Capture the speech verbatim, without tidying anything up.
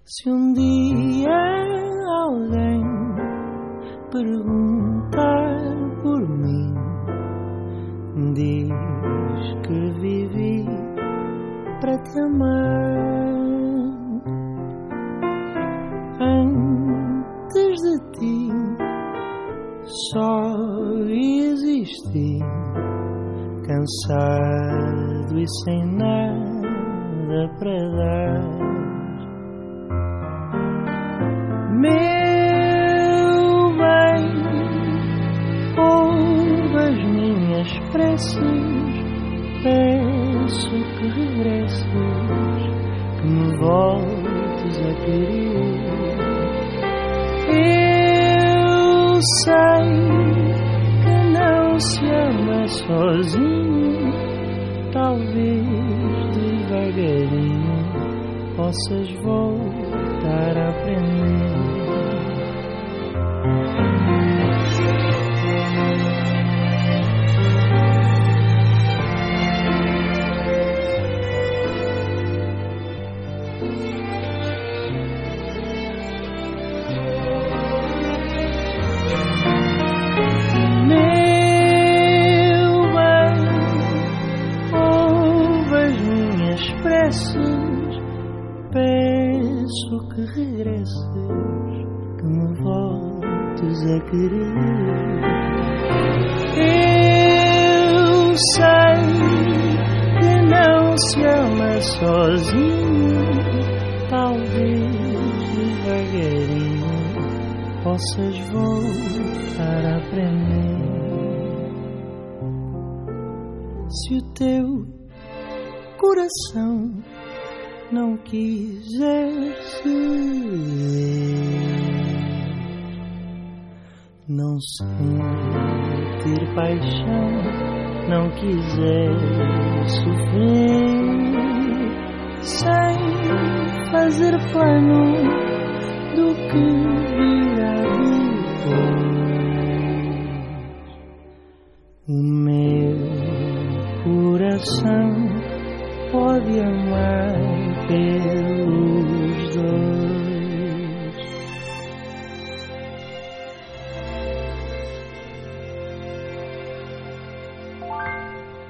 Se um dia alguém perguntar por mim, diz que vivi para te amar. Antes de ti só existi, cansado e sem nada para dar. Meu bem, ouve as minhas preces, peço que regresses, que me voltes a querer. Eu sei que não se ama sozinho, talvez devagarinho possas voltar a aprender. Meu bem, ouve as minhas preces, peço que regresses, que me voltes a querer. Eu sei que não se ama sozinho, talvez devagarinho possas voltar a aprender. Se o teu coração não quiser ceder, não sentir paixão, não quiser sofrer, sem fazer plano do que virá depois, o meu coração pode amar pelo